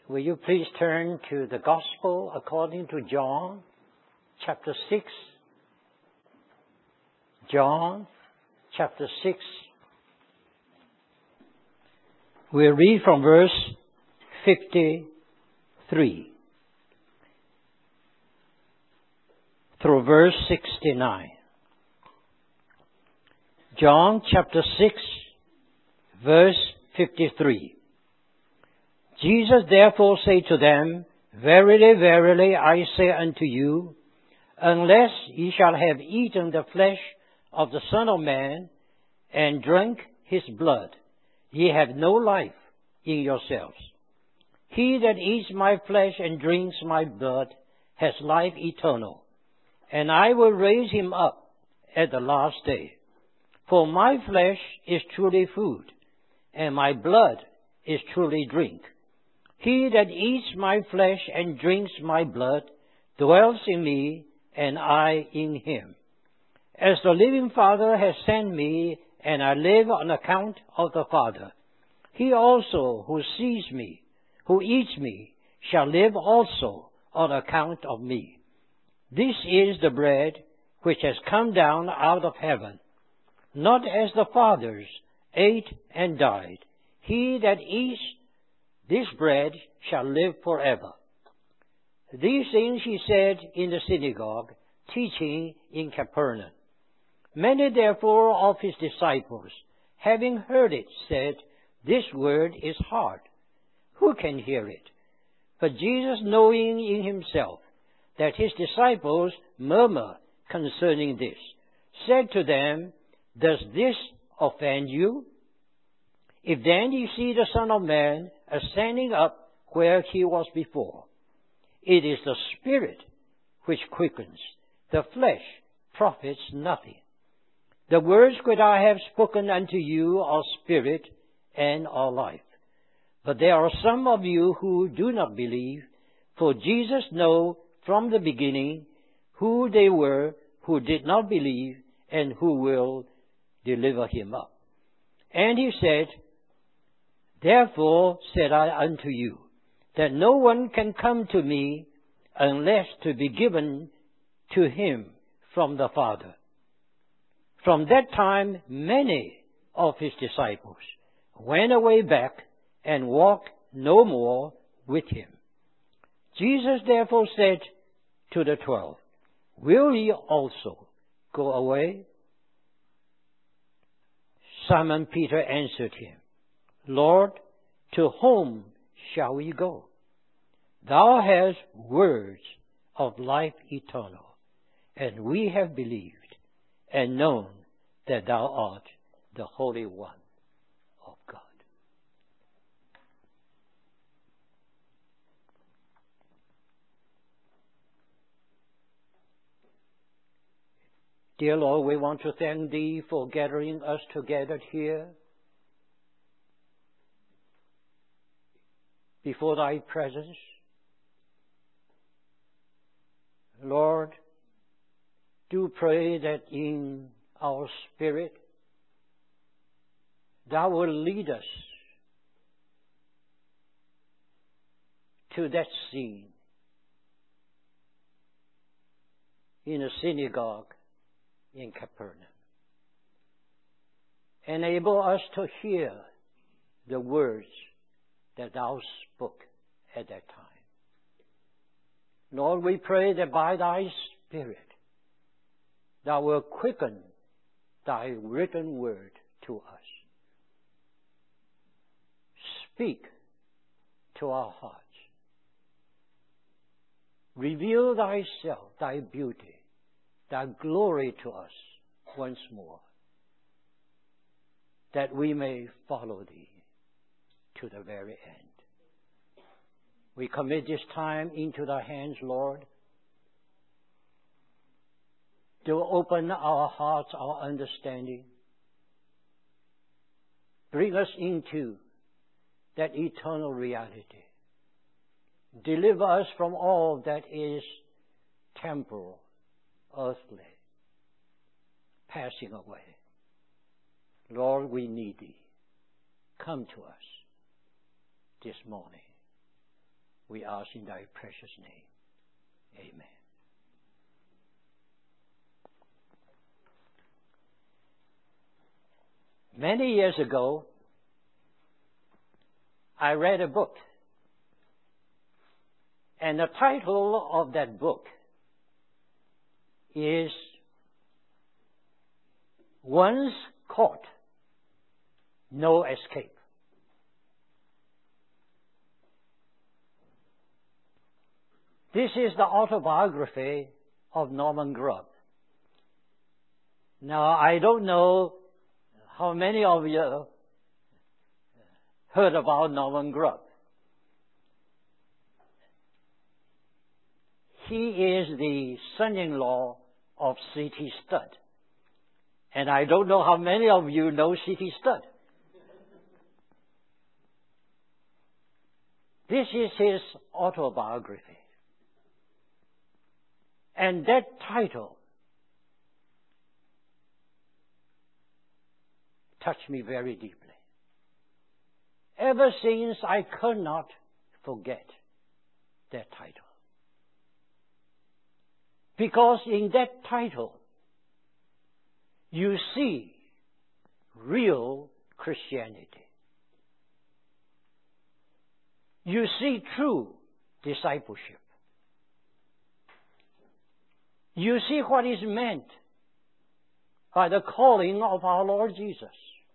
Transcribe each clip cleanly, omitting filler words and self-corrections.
Will you please turn to the Gospel according to John, chapter 6. John, chapter 6. We'll read from verse 53 through verse 69. John, chapter 6, verse 53. Jesus therefore said to them, Verily, verily, I say unto you, unless ye shall have eaten the flesh of the Son of Man, and drunk his blood, ye have no life in yourselves. He that eats my flesh and drinks my blood has life eternal, and I will raise him up at the last day. For my flesh is truly food, and my blood is truly drink. He that eats my flesh and drinks my blood dwells in me, and I in him. As the living Father has sent me, and I live on account of the Father, he also who sees me, who eats me, shall live also on account of me. This is the bread which has come down out of heaven, not as the fathers ate and died. He that eats this bread shall live forever. These things he said in the synagogue, teaching in Capernaum. Many therefore of his disciples, having heard it, said, This word is hard. Who can hear it? But Jesus, knowing in himself that his disciples murmur concerning this, said to them, Does this offend you? If then ye see the Son of Man ascending up where he was before, it is the Spirit which quickens, the flesh profits nothing. The words which I have spoken unto you are spirit and are life. But there are some of you who do not believe, for Jesus knew from the beginning who they were who did not believe and who will deliver him up. And he said, Therefore said I unto you, that no one can come to me unless to be given to him from the Father. From that time many of his disciples went away back and walked no more with him. Jesus therefore said to the 12, Will ye also go away? Simon Peter answered him, Lord, to whom shall we go? Thou hast words of life eternal, and we have believed and known that thou art the Holy One of God. Dear Lord, we want to thank Thee for gathering us together here before Thy presence. Lord, do pray that in our spirit Thou will lead us to that scene in a synagogue in Capernaum. Enable us to hear the words that Thou spoke at that time. Lord, we pray that by Thy Spirit Thou will quicken Thy written word to us. Speak to our hearts. Reveal Thyself, Thy beauty, Thy glory to us once more, that we may follow Thee to the very end. We commit this time into Thy hands, Lord. Do open our hearts, our understanding. Bring us into that eternal reality. Deliver us from all that is temporal, earthly, passing away. Lord, we need Thee. Come to us this morning. we ask in thy precious name. Amen. Many years ago, I read a book. And the title of that book is Once Caught, No Escape. This is the autobiography of Norman Grubb. Now, I don't know how many of you heard about Norman Grubb. He is the son-in-law of C.T. Studd. And I don't know how many of you know C.T. Studd. This is his autobiography. And that title touched me very deeply. Ever since, I could not forget that title. Because in that title, you see real Christianity. You see true discipleship. You see what is meant by the calling of our Lord Jesus.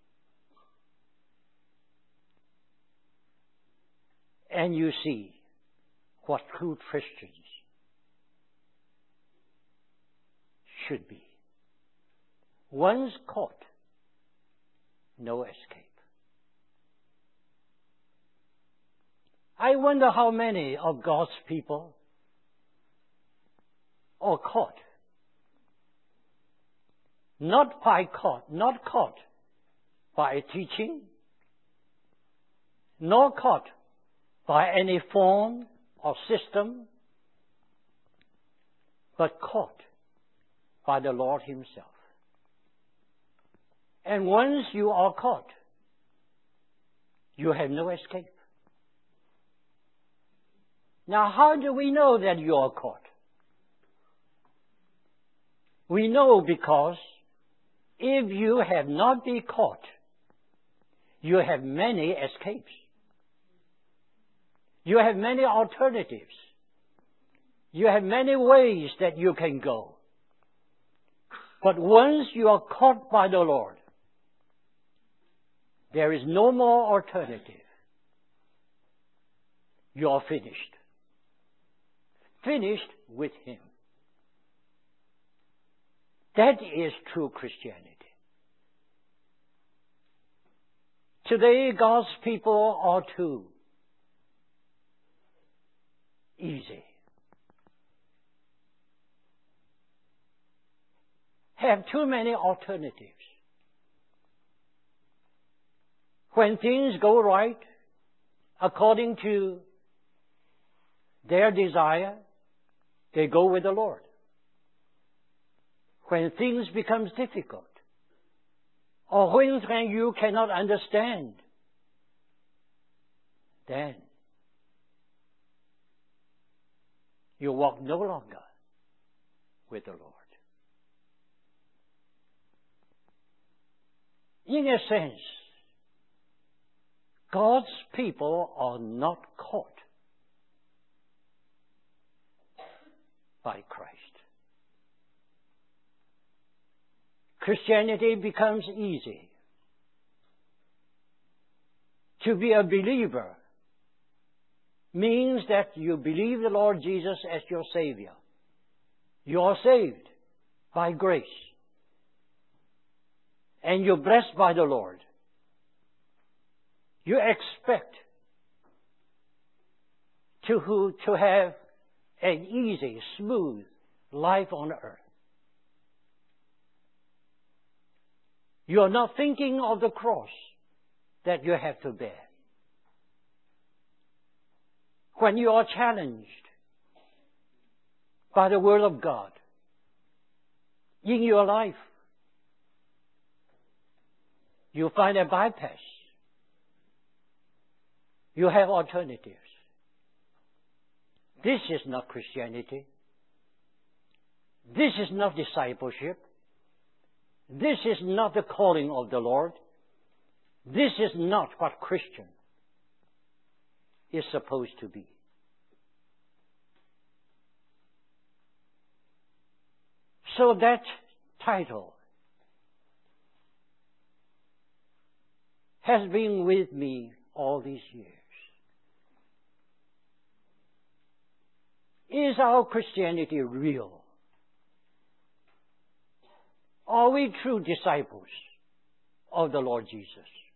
And you see what true Christians should be. Once caught, no escape. I wonder how many of God's people are caught. Not caught by a teaching, nor caught by any form or system, but caught by the Lord Himself. And once you are caught, you have no escape. Now, how do we know that you are caught? We know because if you have not been caught, you have many escapes. You have many alternatives. You have many ways that you can go. But once you are caught by the Lord, there is no more alternative. You are finished. Finished with Him. That is true Christianity. Today, God's people are too easy. Have too many alternatives. When things go right, according to their desire, they go with the Lord. When things become difficult, or when you cannot understand, then you walk no longer with the Lord. In a sense, God's people are not caught by Christ. Christianity becomes easy. To be a believer means that you believe the Lord Jesus as your Savior. You are saved by grace. And you're blessed by the Lord. You expect to have an easy, smooth life on earth. You are not thinking of the cross that you have to bear. When you are challenged by the Word of God in your life, you find a bypass. You have alternatives. This is not Christianity. This is not discipleship. This is not the calling of the Lord. This is not what Christian is supposed to be. So that title has been with me all these years. Is our Christianity real? Are we true disciples of the Lord Jesus?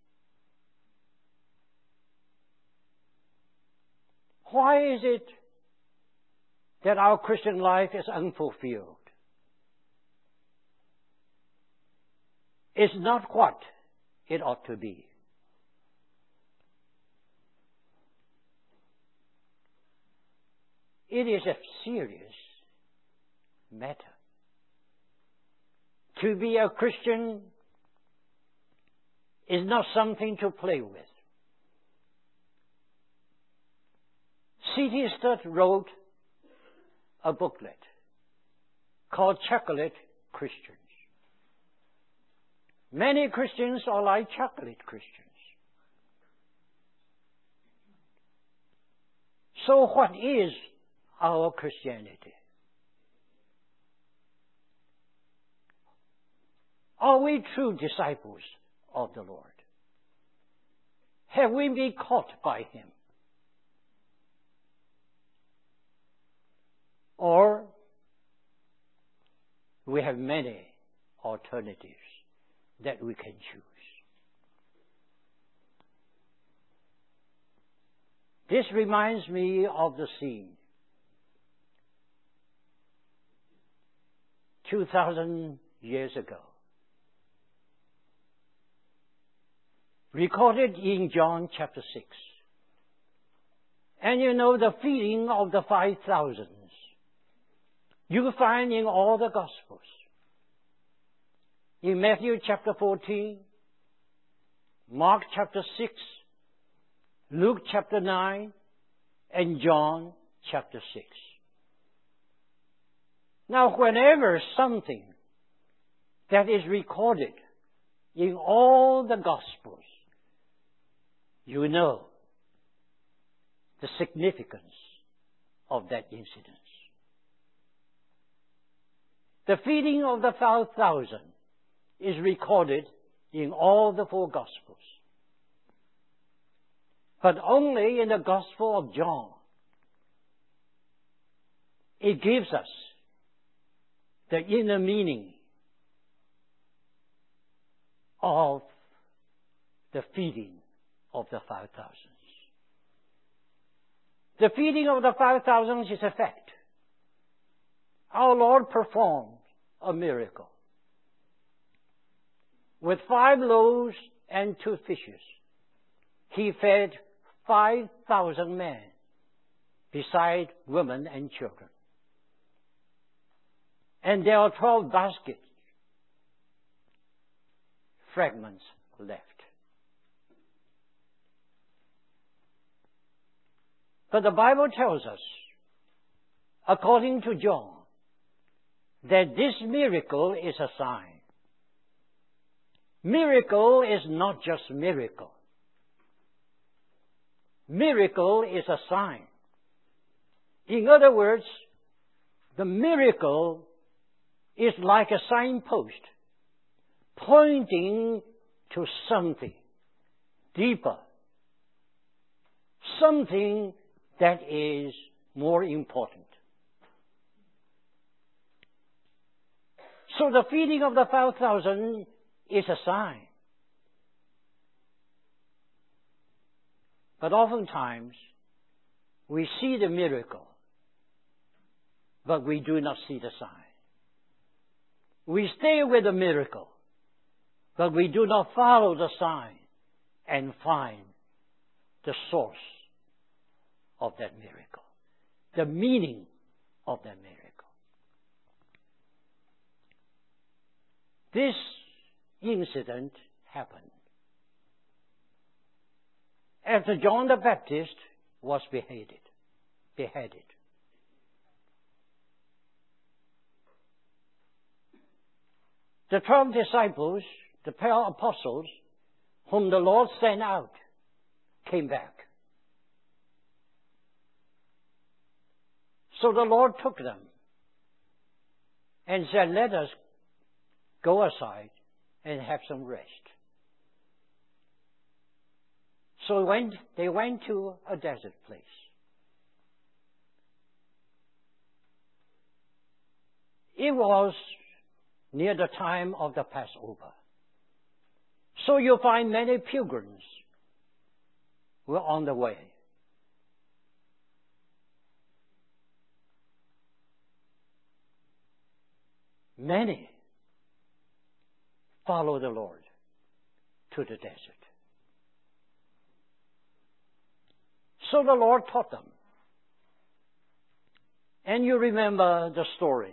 Why is it that our Christian life is unfulfilled? It's not what it ought to be. It is a serious matter. To be a Christian is not something to play with. C.T. Studd wrote a booklet called Chocolate Christians. Many Christians are like chocolate Christians. So what is our Christianity? Are we true disciples of the Lord? Have we been caught by Him? Or we have many alternatives that we can choose. This reminds me of the scene 2,000 years ago, recorded in John chapter 6. And you know the feeding of the 5,000 you find in all the Gospels. In Matthew chapter 14, Mark chapter 6, Luke chapter 9, and John chapter 6. Now, whenever something that is recorded in all the Gospels, you know the significance of that incident. The feeding of the 5,000 is recorded in all the 4 Gospels. But only in the Gospel of John, it gives us the inner meaning of the feeding of the 5,000. The feeding of the 5,000 is a fact. Our Lord performed a miracle. With 5 loaves and 2 fishes, He fed 5,000 men, beside women and children. And there are 12 baskets, fragments left. But the Bible tells us, according to John, that this miracle is a sign. Miracle is not just miracle. Miracle is a sign. In other words, the miracle is like a signpost pointing to something deeper, something that is more important. So the feeding of the 5,000 is a sign. But oftentimes, we see the miracle, but we do not see the sign. We stay with the miracle, but we do not follow the sign and find the source of that miracle, the meaning of that miracle. This incident happened after John the Baptist was beheaded. The 12 disciples, the 12 apostles, whom the Lord sent out, came back. So the Lord took them and said, let us go aside and have some rest. So they went to a desert place. It was near the time of the Passover. So you'll find many pilgrims were on the way. Many follow the Lord to the desert. So the Lord taught them. And you remember the story.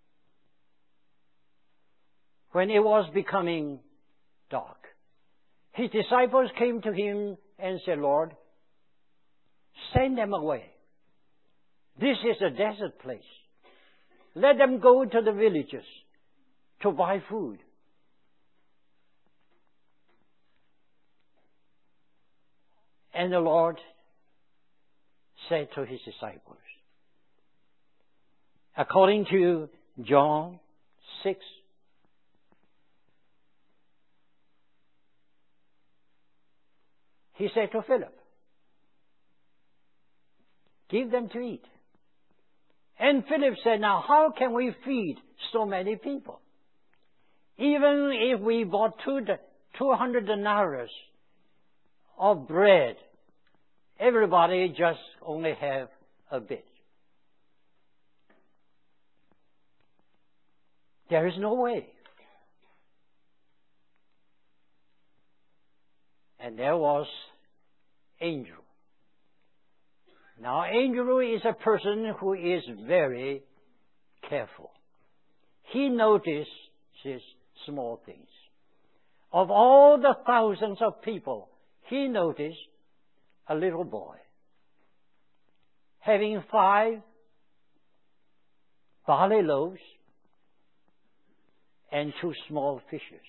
When it was becoming dark, His disciples came to Him and said, Lord, send them away. This is a desert place. Let them go to the villages to buy food. And the Lord said to His disciples, according to John 6, He said to Philip, give them to eat. And Philip said, now how can we feed so many people? Even if we bought 200 denarii of bread, everybody just only have a bit. There is no way. And there was Andrew. Now, Andrew is a person who is very careful. He notices small things. Of all the thousands of people, he noticed a little boy having 5 barley loaves and 2 small fishes.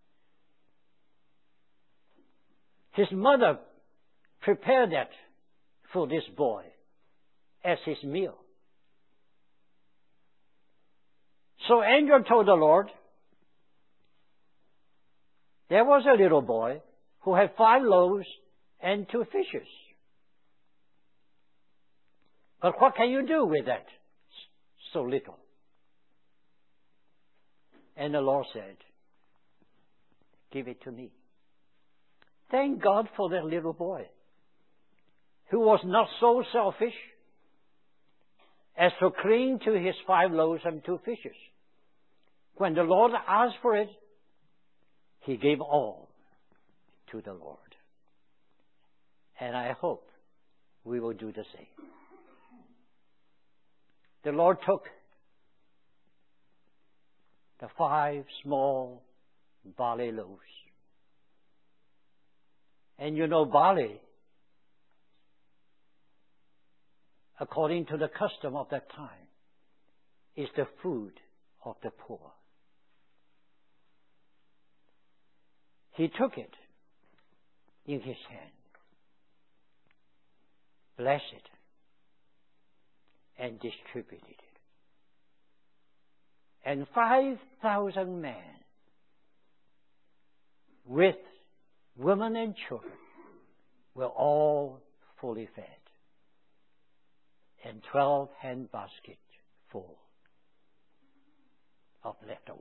His mother prepared that for this boy as his meal. So Andrew told the Lord, there was a little boy who had 5 loaves and 2 fishes. But what can you do with that so little? And the Lord said, give it to me. Thank God for that little boy who was not so selfish as to cling to his 5 loaves and 2 fishes. When the Lord asked for it, he gave all to the Lord. And I hope we will do the same. The Lord took the 5 small barley loaves. And you know, barley, according to the custom of that time, is the food of the poor. He took it in his hand, blessed it, and distributed it. And 5,000 men with women and children were all fully fed, and 12 hand baskets full of leftover.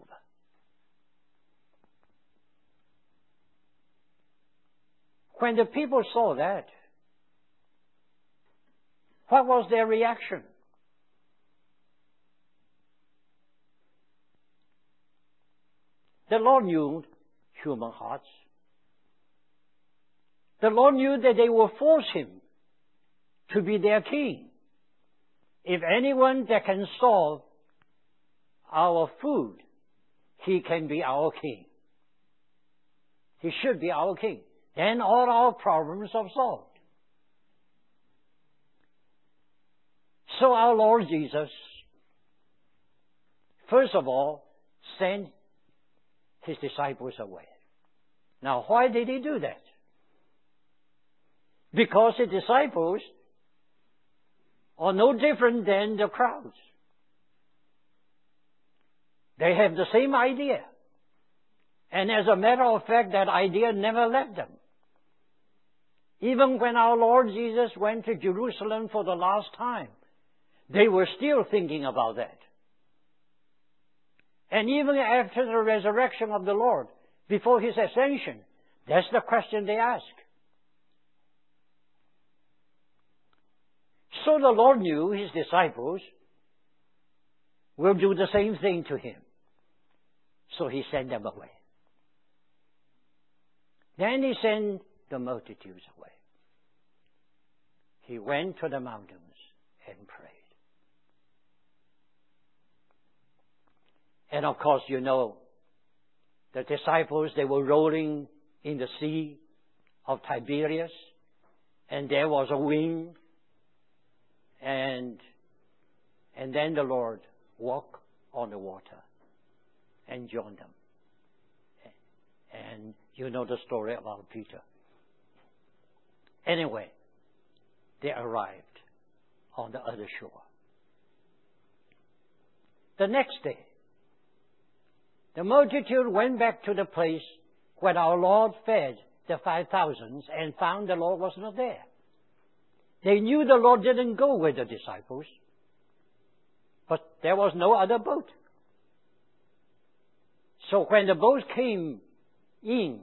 When the people saw that, what was their reaction? The Lord knew human hearts. The Lord knew that they will force him to be their king. If anyone that can solve our food, he can be our king. He should be our king. Then all our problems are solved. So our Lord Jesus, first of all, sent his disciples away. Now, why did he do that? Because the disciples are no different than the crowds. They have the same idea. And as a matter of fact, that idea never left them. Even when our Lord Jesus went to Jerusalem for the last time, they were still thinking about that. And even after the resurrection of the Lord, before His ascension, that's the question they ask. So the Lord knew His disciples will do the same thing to Him. So He sent them away. Then He sent the multitudes away. He went to the mountains and prayed. And of course, you know, the disciples, they were rolling in the sea of Tiberias, and there was a wind, and then the Lord walked on the water and joined them. And you know the story about Peter. Anyway, they arrived on the other shore. The next day, the multitude went back to the place where our Lord fed the 5,000 and found the Lord was not there. They knew the Lord didn't go with the disciples, but there was no other boat. So when the boat came in,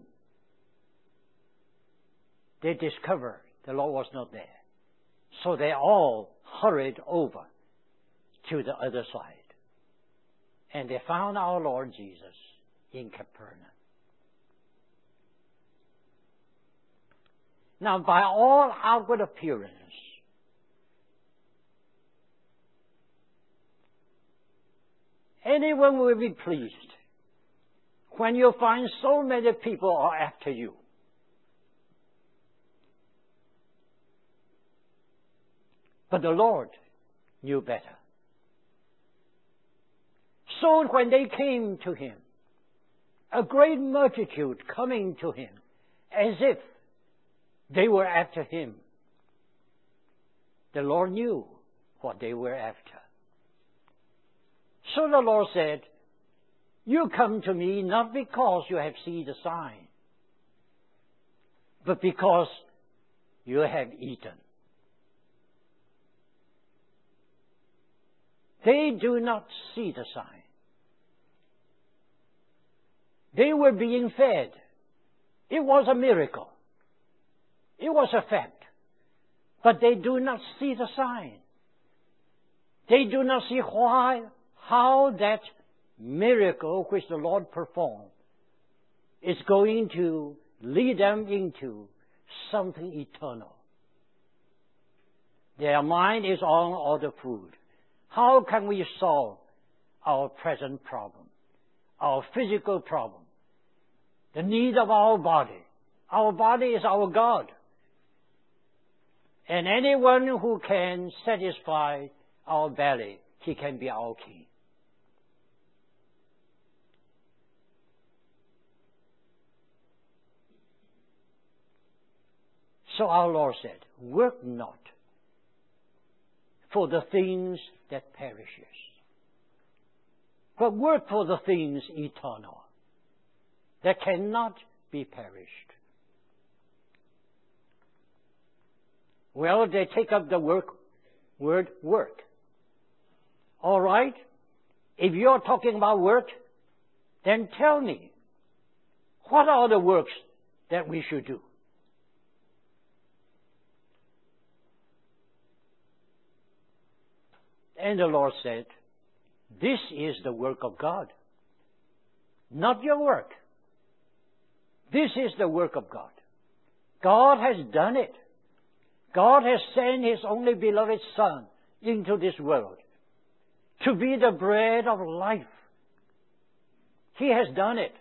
they discovered the Lord was not there. So they all hurried over to the other side. And they found our Lord Jesus in Capernaum. Now, by all outward appearance, anyone will be pleased when you find so many people are after you. But the Lord knew better. So when they came to Him, a great multitude coming to Him, as if they were after Him, the Lord knew what they were after. So the Lord said, you come to me not because you have seen the sign, but because you have eaten. They do not see the sign. They were being fed. It was a miracle. It was a fact. But they do not see the sign. They do not see how that miracle which the Lord performed is going to lead them into something eternal. Their mind is on other food. How can we solve our present problem, our physical problem, the need of our body? Our body is our God. And anyone who can satisfy our belly, he can be our king. So our Lord said, work not for the things that perishes, but work for the things eternal, that cannot be perished. Well, they take up the word work. All right? If you're talking about work, then tell me, what are the works that we should do? And the Lord said, this is the work of God, not your work. This is the work of God. God has done it. God has sent His only beloved Son into this world to be the bread of life. He has done it.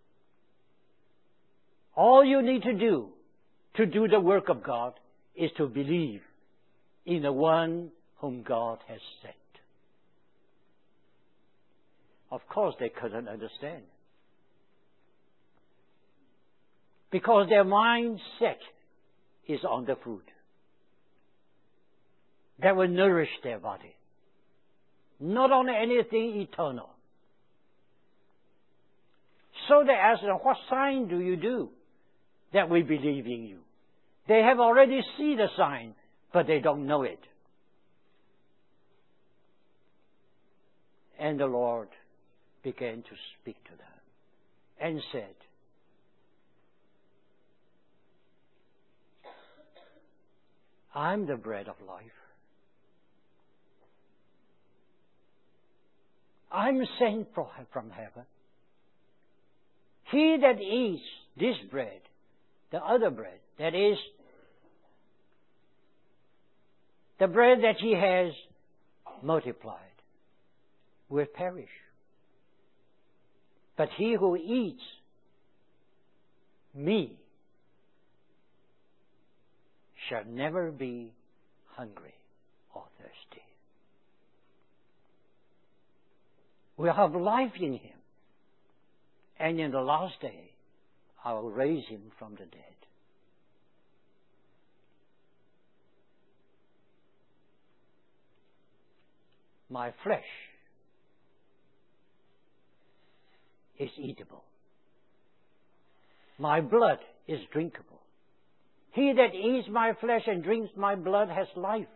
All you need to do the work of God is to believe in the one whom God has sent. Of course, they couldn't understand. because their mindset is on the food that will nourish their body, not on anything eternal. So they ask them, what sign do you do that we believe in you? They have already seen the sign, but they don't know it. And the Lord began to speak to them and said, I'm the bread of life. I'm sent from heaven. He that eats this bread, the other bread, that is, the bread that he has multiplied, will perish. But he who eats me shall never be hungry or thirsty. We'll have life in him, and in the last day I will raise him from the dead. My flesh is eatable. My blood is drinkable. He that eats my flesh and drinks my blood has life.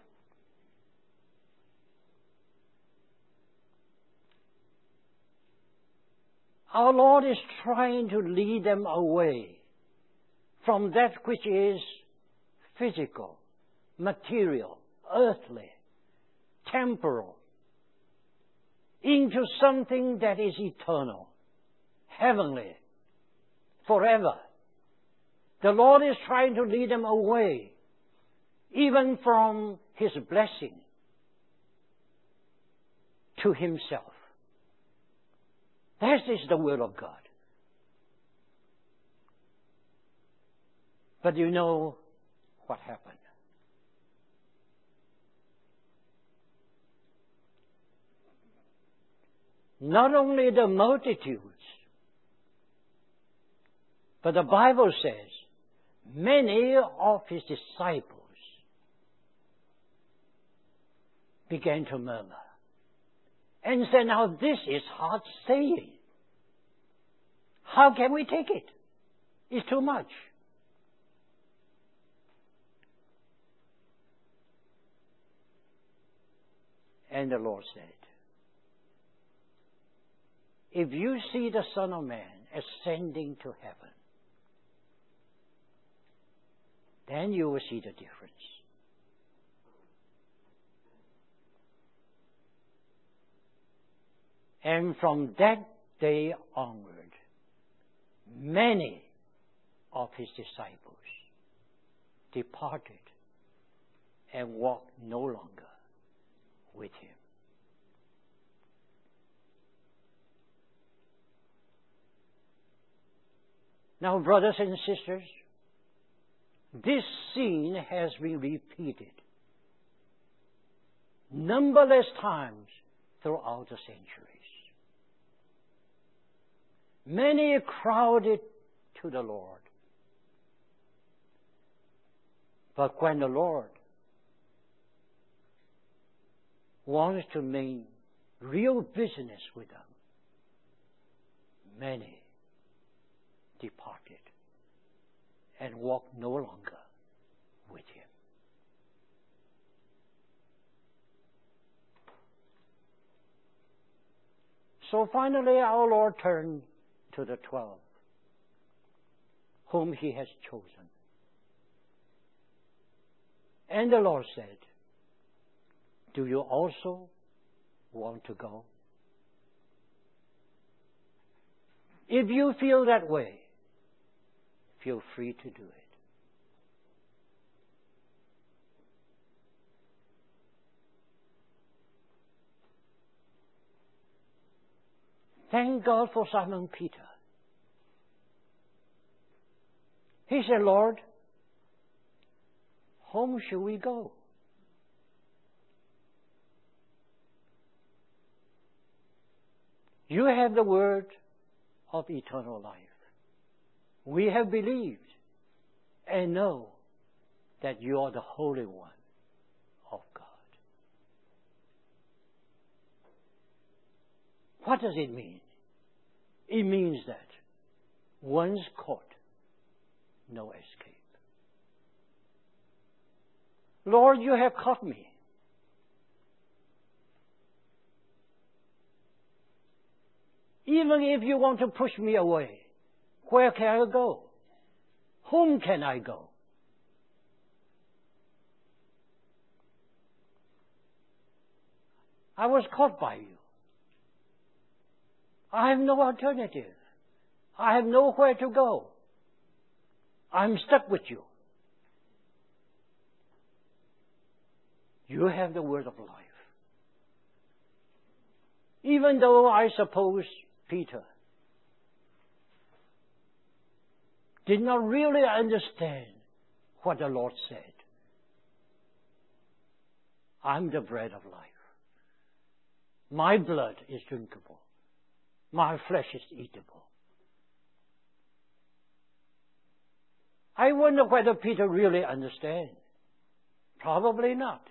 Our Lord is trying to lead them away from that which is physical, material, earthly, temporal, into something that is eternal, heavenly, forever. The Lord is trying to lead them away, even from His blessing, to Himself. That is the will of God. But you know what happened? Not only the multitudes, but the Bible says many of His disciples began to murmur and said, now this is hard saying. How can we take it? It's too much. And the Lord said, if you see the Son of Man ascending to heaven, then you will see the difference. And from that day onward, many of His disciples departed and walked no longer with Him. Now, brothers and sisters, this scene has been repeated numberless times throughout the centuries. Many crowded to the Lord. But when the Lord wants to mean real business with them, many departed and walked no longer with Him. So finally our Lord turned to the 12, whom He has chosen. And the Lord said, do you also want to go? If you feel that way, feel free to do it. Thank God for Simon Peter. He said, Lord, whom shall we go? You have the word of eternal life. we have believed and know that you are the Holy One of God. What does it mean? It means that once caught, no escape. Lord, you have caught me. Even if you want to push me away, where can I go? Whom can I go? I was caught by you. I have no alternative. I have nowhere to go. I'm stuck with you. You have the word of life. Even though I suppose Peter did not really understand what the Lord said. I'm the bread of life. My blood is drinkable. My flesh is eatable. I wonder whether Peter really understands. Probably not.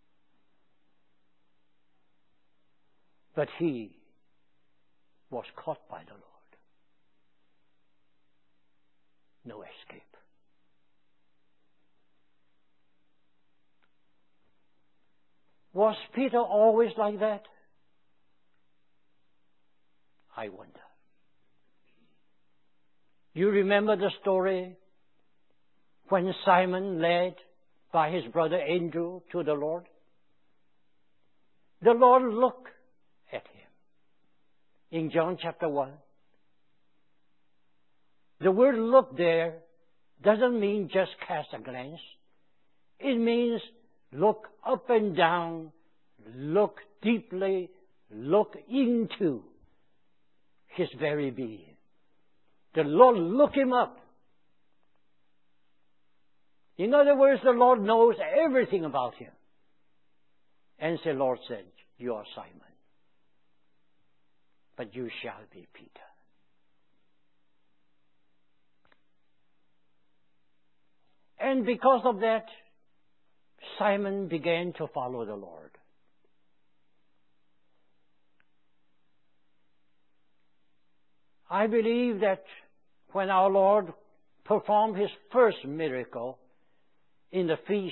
But he was caught by the Lord. No escape. Was Peter always like that? I wonder. You remember the story when Simon led by his brother Andrew to the Lord? The Lord looked at him. In John chapter 1. The word look there doesn't mean just cast a glance. It means look up and down, look deeply, look into his very being. The Lord looked him up. In other words, the Lord knows everything about him. And the Lord said, you are Simon, but you shall be Peter. And because of that, Simon began to follow the Lord. I believe that when our Lord performed his first miracle in the feast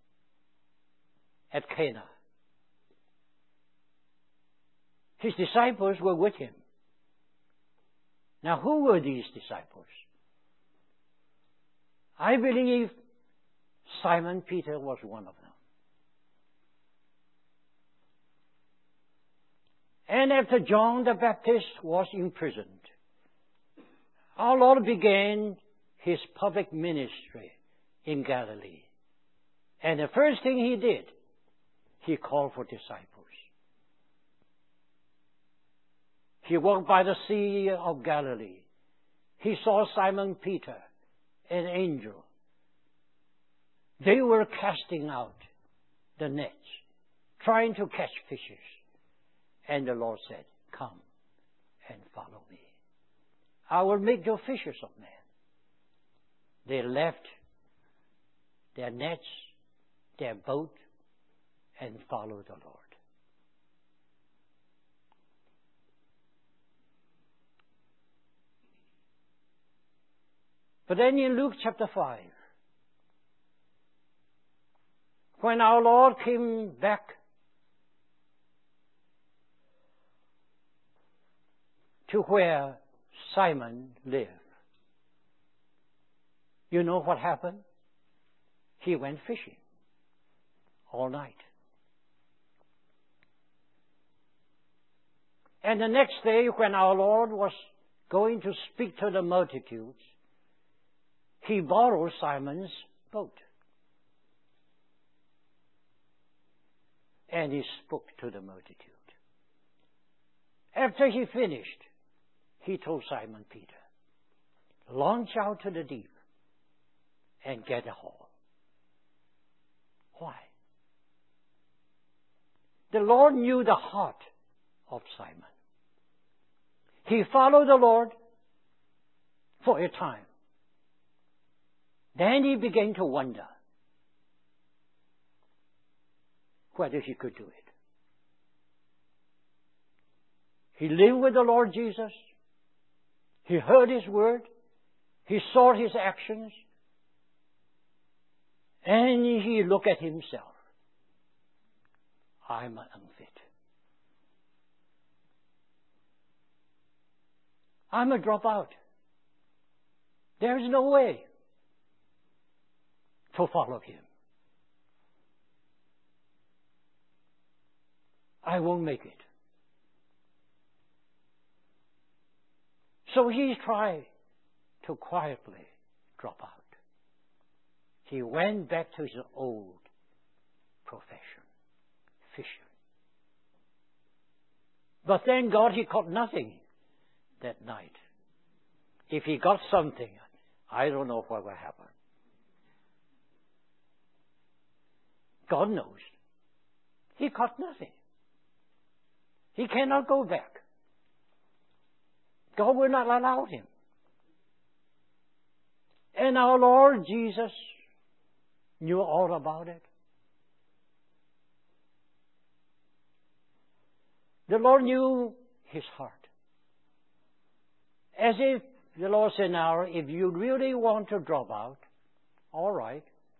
at Cana, his disciples were with him. Now, who were these disciples? I believe Simon Peter was one of them. And after John the Baptist was imprisoned, our Lord began his public ministry in Galilee. And the first thing he did, he called for disciples. He walked by the Sea of Galilee. He saw Simon Peter and Andrew. They were casting out the nets, trying to catch fishes. And the Lord said, come and follow me. I will make you fishers of men. They left their nets, their boat, and followed the Lord. But then in Luke chapter 5, when our Lord came back to where Simon lived, you know what happened? He went fishing all night. And the next day, when our Lord was going to speak to the multitudes, he borrowed Simon's boat. And he spoke to the multitude. After he finished, he told Simon Peter, launch out to the deep and get a haul. Why? The Lord knew the heart of Simon. He followed the Lord for a time. Then he began to wonder whether he could do it. He lived with the Lord Jesus. He heard His word. He saw His actions. And he looked at himself. I'm unfit. I'm a dropout. There is no way to follow Him. I won't make it. So he tried to quietly drop out. He went back to his old profession, fishing. But thank God he caught nothing that night. If he got something, I don't know what will happen. God knows. He caught nothing. He cannot go back. God will not allow him. And our Lord Jesus knew all about it. The Lord knew his heart. As if the Lord said, now, if you really want to drop out, all right.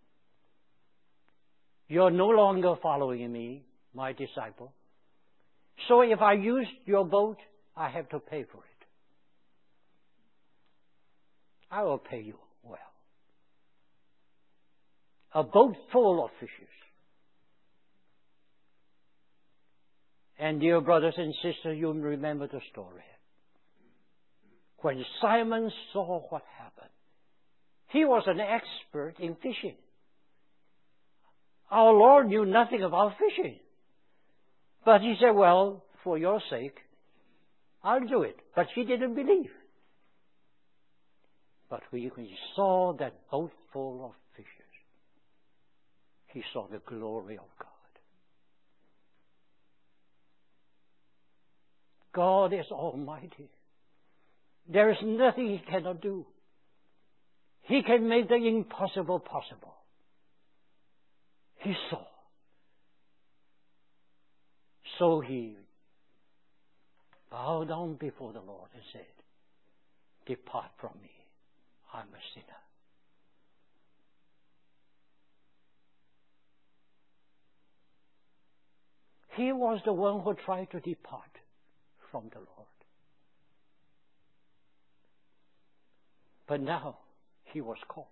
You're no longer following me, my disciple. So if I use your boat, I have to pay for it. I will pay you well. A boat full of fishes. And dear brothers and sisters, you remember the story. When Simon saw what happened, he was an expert in fishing. Our Lord knew nothing about fishing. But he said, well, for your sake, I'll do it. But he didn't believe. But when he saw that boat full of fishes, he saw the glory of God. God is almighty. There is nothing He cannot do. He can make the impossible possible. He saw. So he bowed down before the Lord and said, depart from me. I'm a sinner. He was the one who tried to depart from the Lord. But now he was caught.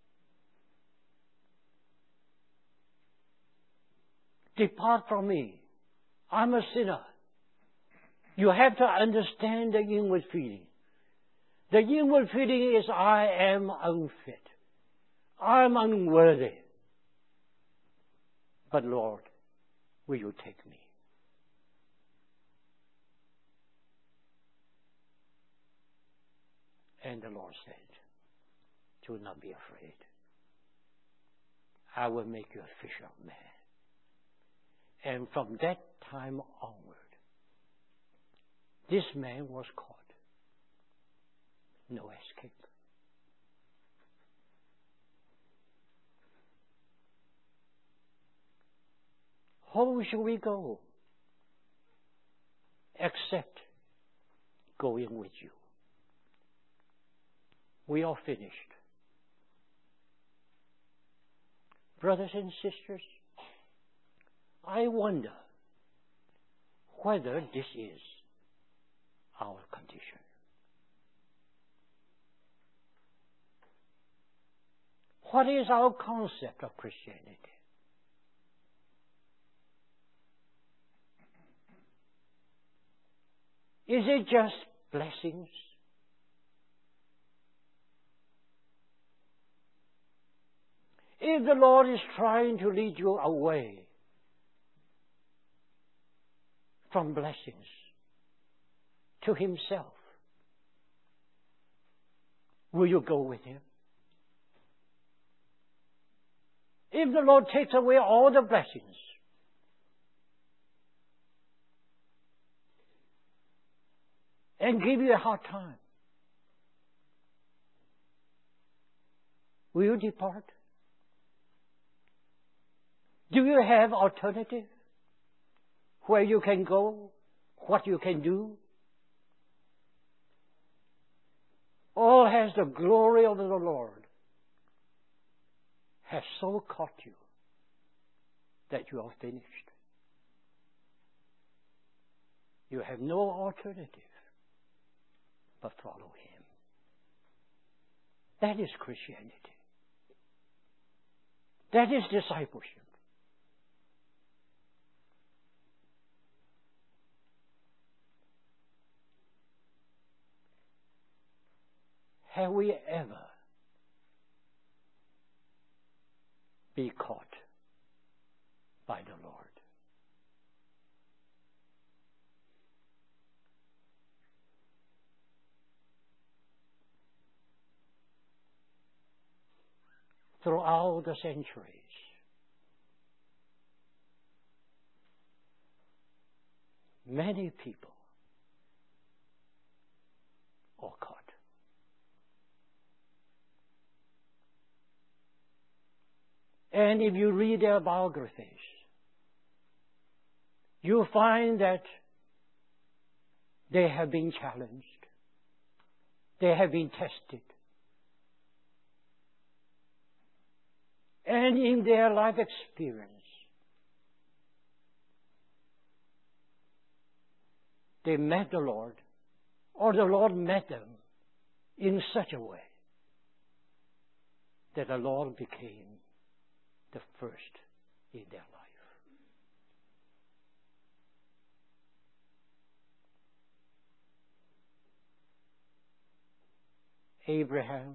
Depart from me. I'm a sinner. You have to understand the inward feeling. The inward feeling is, I am unfit. I'm unworthy. But Lord, will you take me? And the Lord said, do not be afraid. I will make you a fisher of men. And from that time onward, this man was caught. No escape. How should we go? Except going with you. We are finished. Brothers and sisters, I wonder whether this is our condition. What is our concept of Christianity? Is it just blessings? If the Lord is trying to lead you away from blessings to Himself, will you go with Him? If the Lord takes away all the blessings, and give you a hard time, Will you depart? Do you have alternative? Where you can go? What you can do? All has the glory of the Lord has so caught you that you are finished. You have no alternative but follow Him. That is Christianity. That is discipleship. Have we ever been caught by the Lord? Throughout the centuries, many people are caught. And if you read their biographies, you find that they have been challenged. They have been tested. And in their life experience, they met the Lord, or the Lord met them in such a way that the Lord became the first in their life. Abraham,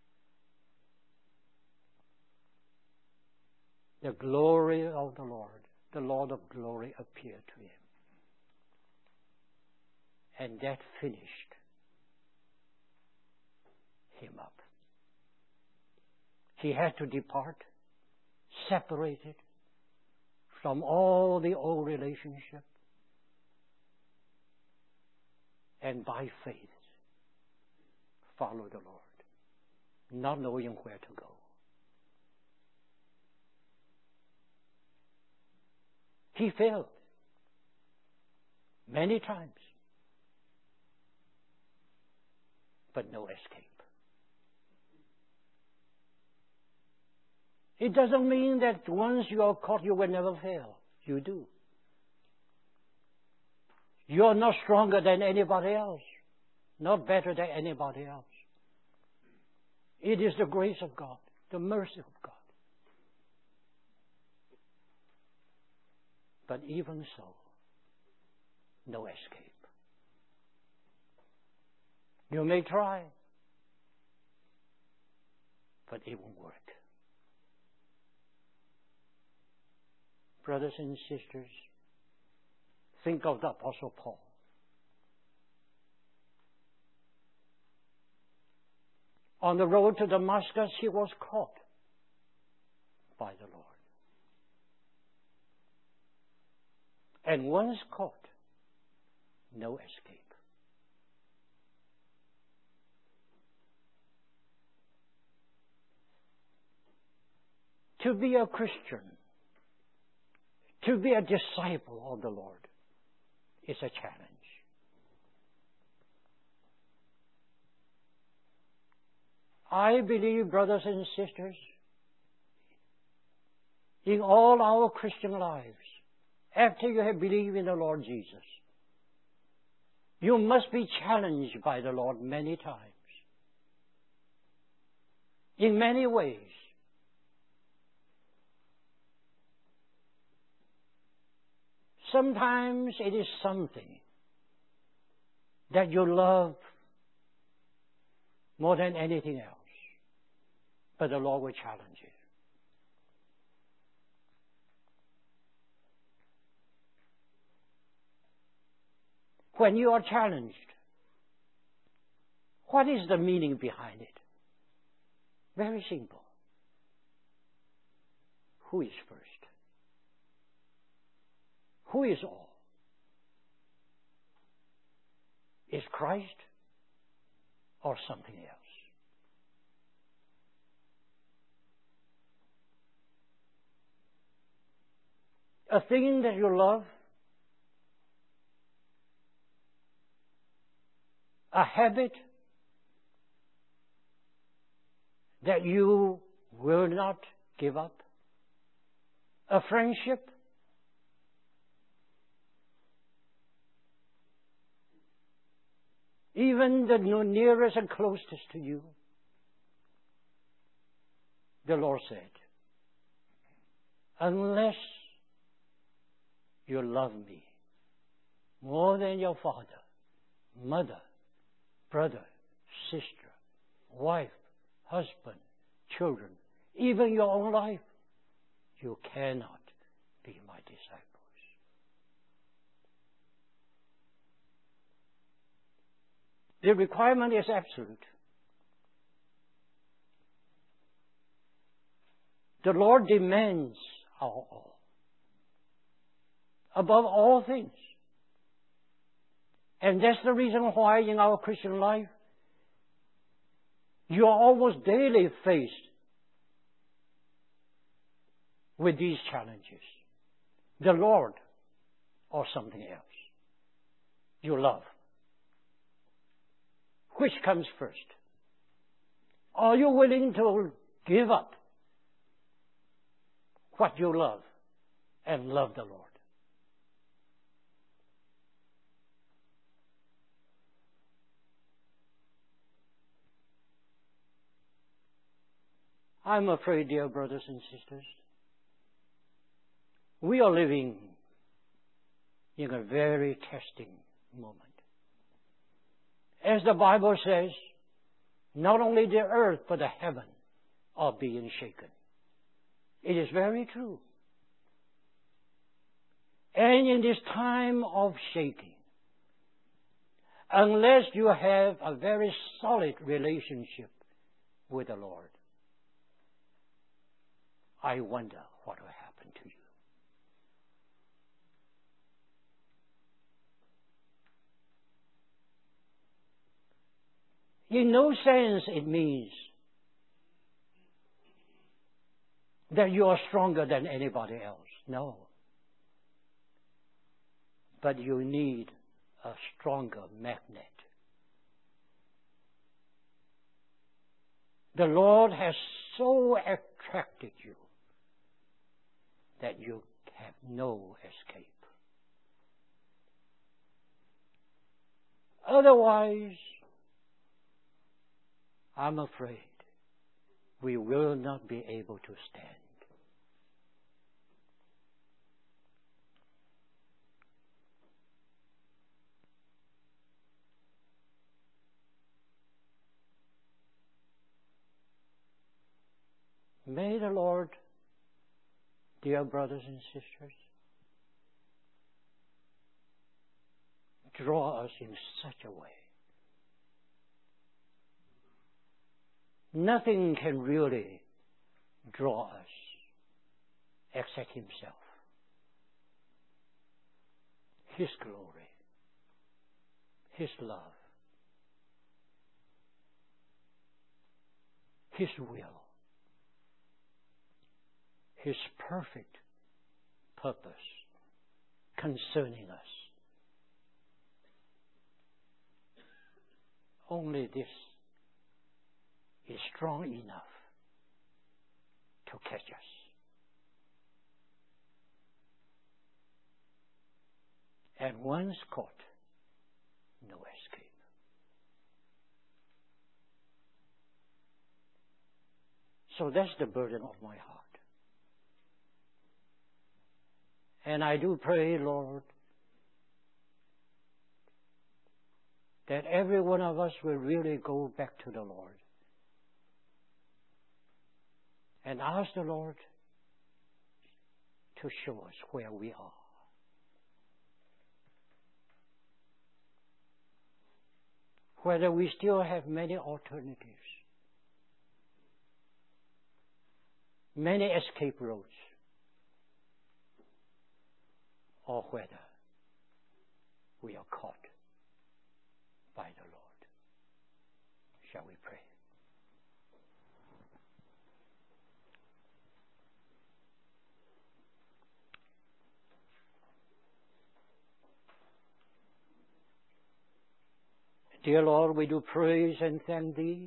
the glory of the Lord of glory appeared to him. And that finished him up. He had to depart, separated from all the old relationship, and by faith follow the Lord, not knowing where to go. He failed many times, but no escape. It doesn't mean that once you are caught, you will never fail. You do. You are not stronger than anybody else, not better than anybody else. It is the grace of God, the mercy of God. But even so, no escape. You may try, but it won't work. Brothers and sisters, think of the Apostle Paul. On the road to Damascus, he was caught by the Lord. And once caught, no escape. To be a Christian, to be a disciple of the Lord, is a challenge. I believe, brothers and sisters, in all our Christian lives, after you have believed in the Lord Jesus, you must be challenged by the Lord many times, in many ways. Sometimes it is something that you love more than anything else, but the Lord will challenge you. When you are challenged, what is the meaning behind it? Very simple. Who is first? Who is all? Is Christ or something else? a thing that you love, a habit that you will not give up, a friendship, even the nearest and closest to you. The Lord said, unless you love me more than your father, mother, brother, sister, wife, husband, children, even your own life, you cannot be my disciples. The requirement is absolute. The Lord demands our all. Above all things. And that's the reason why in our Christian life, you are almost daily faced with these challenges. The Lord or something else. You love. Which comes first? Are you willing to give up what you love and love the Lord? I'm afraid, dear brothers and sisters, we are living in a very testing moment. As the Bible says, not only the earth but the heaven are being shaken. It is very true. And in this time of shaking, unless you have a very solid relationship with the Lord, I wonder what will happen to you. In no sense it means that you are stronger than anybody else. No. But you need a stronger magnet. The Lord has so attracted you that you have no escape. Otherwise, I'm afraid we will not be able to stand. May the Lord, dear brothers and sisters, draw us in such a way. Nothing can really draw us except Himself. His glory, His love, His will, His perfect purpose concerning us. Only this is strong enough to catch us. And once caught, no escape. So that's the burden of my heart. And I do pray, Lord, that every one of us will really go back to the Lord and ask the Lord to show us where we are. Whether we still have many alternatives, many escape roads, or whether we are caught by the Lord. Shall we pray? Dear Lord, we do praise and thank Thee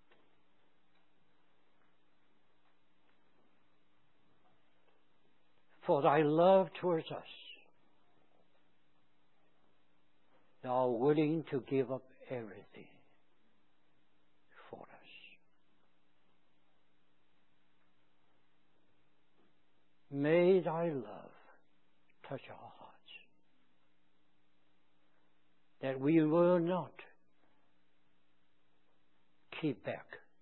for Thy love towards us. Thou art willing to give up everything for us. May Thy love touch our hearts, that we will not keep back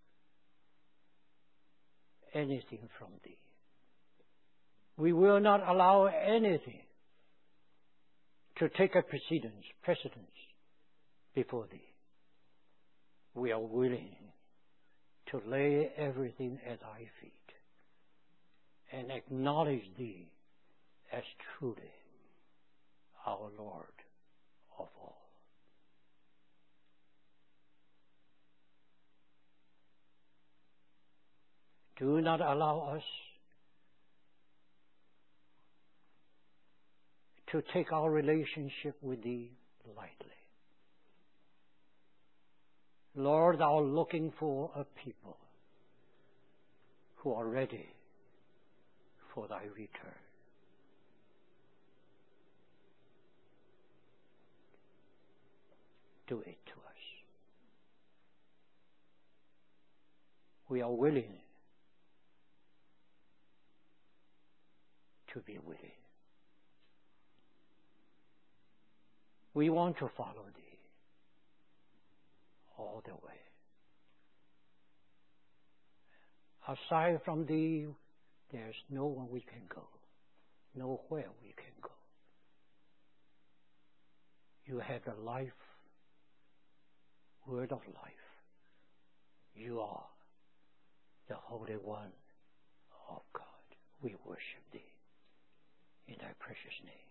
anything from Thee. We will not allow anything to take a precedence before Thee. We are willing to lay everything at Thy feet and acknowledge Thee as truly our Lord of all. Do not allow us to take our relationship with Thee lightly. Lord, Thou art looking for a people who are ready for Thy return. Do it to us. We are willing to be willing. We want to follow Thee all the way. Aside from Thee, there's no one we can go, nowhere we can go. You have the life, word of life. You are the Holy One of God. We worship Thee in Thy precious name.